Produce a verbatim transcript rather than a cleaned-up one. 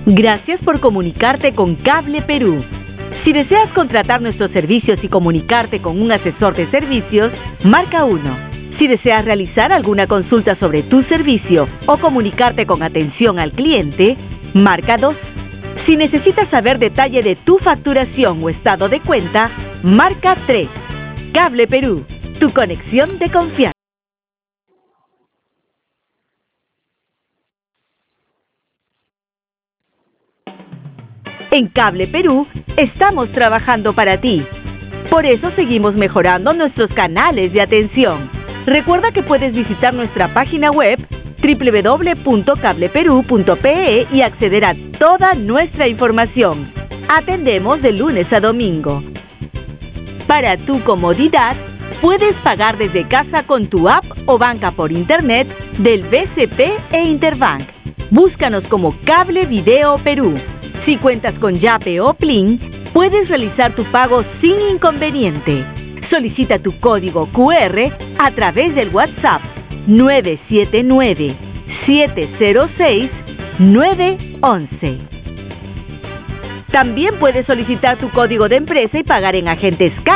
Gracias por comunicarte con Cable Perú. Si deseas contratar nuestros servicios y comunicarte con un asesor de servicios, marca uno. Si deseas realizar alguna consulta sobre tu servicio o comunicarte con atención al cliente, marca dos. Si necesitas saber detalle de tu facturación o estado de cuenta, marca tres. Cable Perú, tu conexión de confianza. En Cable Perú estamos trabajando para ti. Por eso seguimos mejorando nuestros canales de atención. Recuerda que puedes visitar nuestra página web doble u doble u doble u punto cable perú punto pe e y acceder a toda nuestra información. Atendemos de lunes a domingo. Para tu comodidad, puedes pagar desde casa con tu app o banca por internet del B C P e Interbank. Búscanos como Cable Video Perú. Si cuentas con Yape o Plin, puedes realizar tu pago sin inconveniente. Solicita tu código cu erre a través del WhatsApp nueve siete nueve, siete cero seis, nueve once. También puedes solicitar tu código de empresa y pagar en agentes